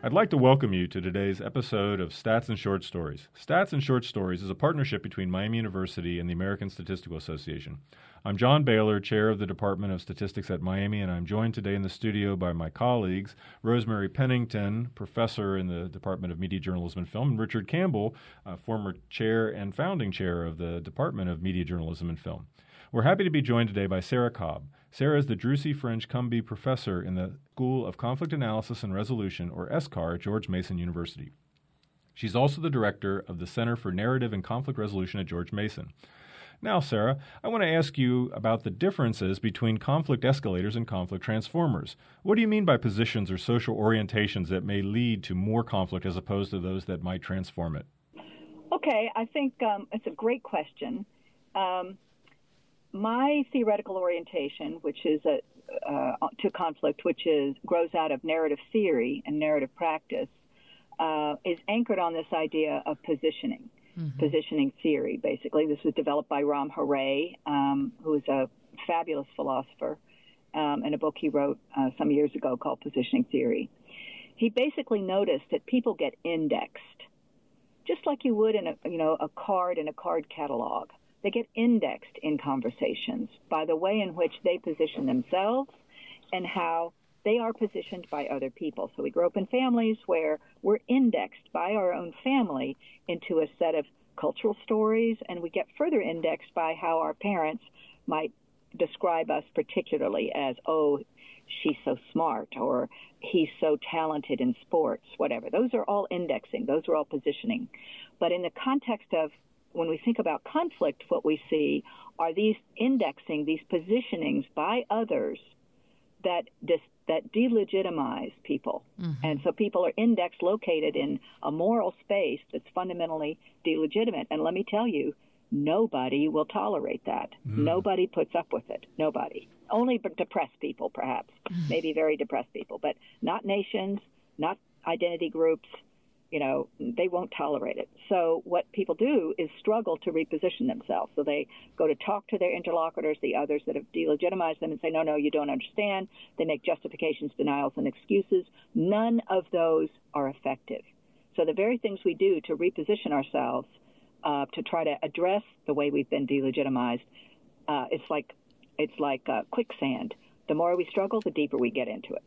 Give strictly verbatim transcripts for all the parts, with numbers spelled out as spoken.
I'd like to welcome you to today's episode of Stats and Short Stories. Stats and Short Stories is a partnership between Miami University and the American Statistical Association. I'm John Baylor, chair of the Department of Statistics at Miami, and I'm joined today in the studio by my colleagues, Rosemary Pennington, professor in the Department of Media Journalism and Film, and Richard Campbell, uh, former chair and founding chair of the Department of Media Journalism and Film. We're happy to be joined today by Sarah Cobb. Sarah is the Drusy French Cumby Professor in the School of Conflict Analysis and Resolution, or S C A R, at George Mason University. She's also the director of the Center for Narrative and Conflict Resolution at George Mason. Now, Sarah, I want to ask you about the differences between conflict escalators and conflict transformers. What do you mean by positions or social orientations that may lead to more conflict as opposed to those that might transform it? Okay, I think um, it's a great question. Um, my theoretical orientation, which is a, uh, to conflict, which is grows out of narrative theory and narrative practice, uh, is anchored on this idea of positioning. Mm-hmm. Positioning theory, basically. This was developed by Ram Hare, um, who is a fabulous philosopher, um, in a book he wrote uh, some years ago called Positioning Theory. He basically noticed that people get indexed, just like you would in a, you know, a card in a card catalog. They get indexed in conversations by the way in which they position themselves and how they are positioned by other people. So we grow up in families where we're indexed by our own family into a set of cultural stories, and we get further indexed by how our parents might describe us particularly as, oh, she's so smart, or he's so talented in sports, whatever. Those are all indexing. Those are all positioning. But in the context of when we think about conflict, what we see are these indexing, these positionings by others that dis- that delegitimize people. Mm-hmm. And so people are indexed, located in a moral space that's fundamentally delegitimate. And let me tell you, nobody will tolerate that. Mm. Nobody puts up with it. Nobody. Only depressed people, perhaps. Mm. Maybe very depressed people. But not nations, not identity groups. You know, they won't tolerate it. So what people do is struggle to reposition themselves. So they go to talk to their interlocutors, the others that have delegitimized them, and say, no, no, you don't understand. They make justifications, denials, and excuses. None of those are effective. So the very things we do to reposition ourselves, uh, to try to address the way we've been delegitimized, uh, it's like it's like uh, quicksand. The more we struggle, the deeper we get into it.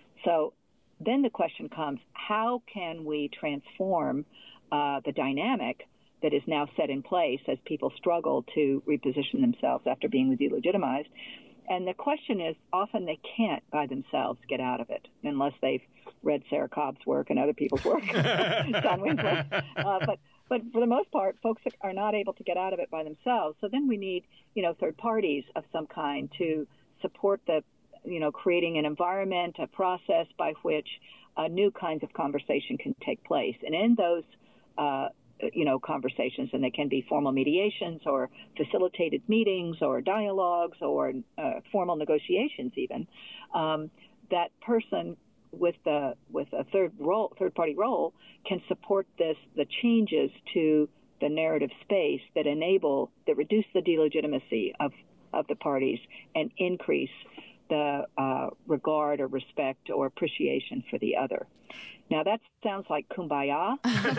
So then the question comes, how can we transform uh, the dynamic that is now set in place as people struggle to reposition themselves after being delegitimized? And the question is, often they can't by themselves get out of it unless they've read Sarah Cobb's work and other people's work, John Winslow. Uh, but, but for the most part, folks are not able to get out of it by themselves. So then we need, you know, third parties of some kind to support the you know, creating an environment, a process by which uh, new kinds of conversation can take place. And in those, uh, you know, conversations, and they can be formal mediations or facilitated meetings or dialogues or uh, formal negotiations even, um, that person with the with a third role, third party role can support this, the changes to the narrative space that enable, that reduce the delegitimacy of, of the parties and increase the uh, regard or respect or appreciation for the other. Now, that sounds like kumbaya.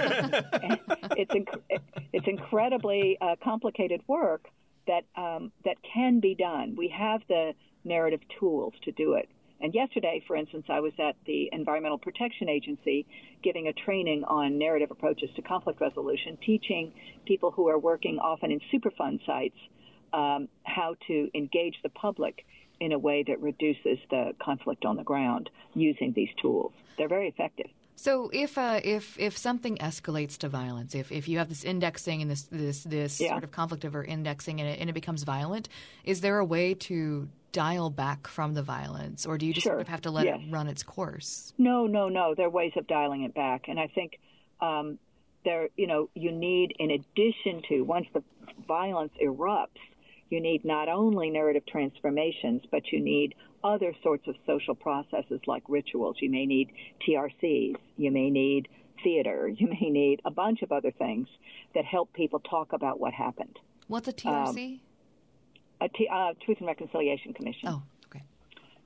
it's, inc- it's incredibly uh, complicated work that um, that can be done. We have the narrative tools to do it. And yesterday, for instance, I was at the Environmental Protection Agency giving a training on narrative approaches to conflict resolution, teaching people who are working often in Superfund sites um, how to engage the public in a way that reduces the conflict on the ground using these tools. They're very effective. So if uh, if if something escalates to violence, if, if you have this indexing and this this this yeah. sort of conflict over indexing and it, and it becomes violent, is there a way to dial back from the violence, or do you just sure. sort of have to let yes. it run its course? No, no, no. There are ways of dialing it back, and I think um, there, you know, you need, in addition to once the violence erupts, you need not only narrative transformations, but you need other sorts of social processes like rituals. You may need T R Cs. You may need theater. You may need a bunch of other things that help people talk about what happened. What's a T R C? Um, a T, uh, Truth and Reconciliation Commission. Oh, okay.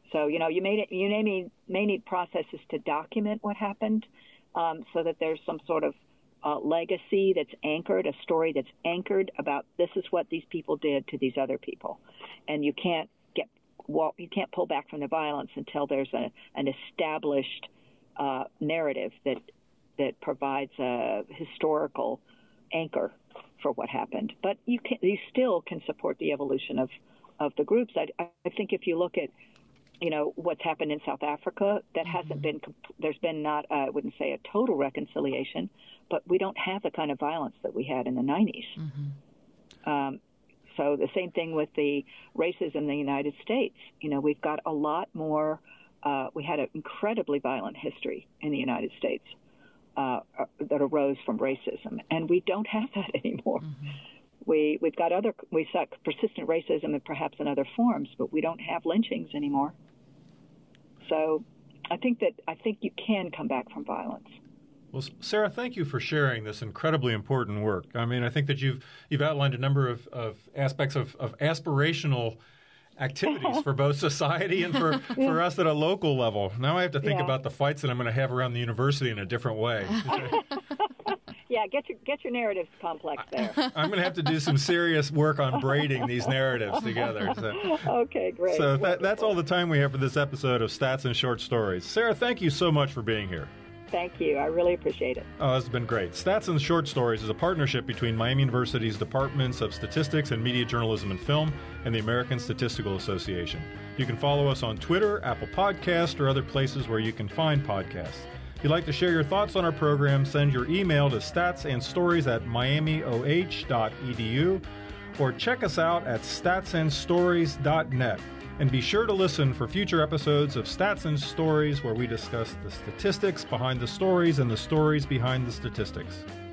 So, you know, you may, you may need, may need processes to document what happened um, so that there's some sort of uh, legacy that's anchored, a story that's anchored about this is what these people did to these other people. And you can't get well, you can't pull back from the violence until there's a, an established uh, narrative that that provides a historical anchor for what happened. But you can, you still can support the evolution of, of the groups. I, I think if you look at, you know, what's happened in South Africa, that mm-hmm. hasn't been, there's been not, uh, I wouldn't say a total reconciliation, but we don't have the kind of violence that we had in the nineties. Mm-hmm. Um, so the same thing with the racism in the United States. You know, we've got a lot more, uh, we had an incredibly violent history in the United States. Uh, that arose from racism, and we don't have that anymore. Mm-hmm. We we've got other we saw persistent racism and perhaps in other forms, but we don't have lynchings anymore. So, I think that I think you can come back from violence. Well, Sarah, thank you for sharing this incredibly important work. I mean, I think that you've you've outlined a number of, of aspects of, of aspirational activities for both society and for, for us at a local level. Now I have to think yeah. about the fights that I'm going to have around the university in a different way. Yeah, get your get your narratives complex there. I'm going to have to do some serious work on braiding these narratives together. So. Okay, great. So that, that's all the time we have for this episode of Stats and Short Stories. Sarah, thank you so much for being here. Thank you. I really appreciate it. Oh, this has been great. Stats and Short Stories is a partnership between Miami University's Departments of Statistics and Media Journalism and Film and the American Statistical Association. You can follow us on Twitter, Apple Podcast, or other places where you can find podcasts. If you'd like to share your thoughts on our program, send your email to statsandstories at miami o h dot e d u or check us out at stats and stories dot net. And be sure to listen for future episodes of Stats and Stories where we discuss the statistics behind the stories and the stories behind the statistics.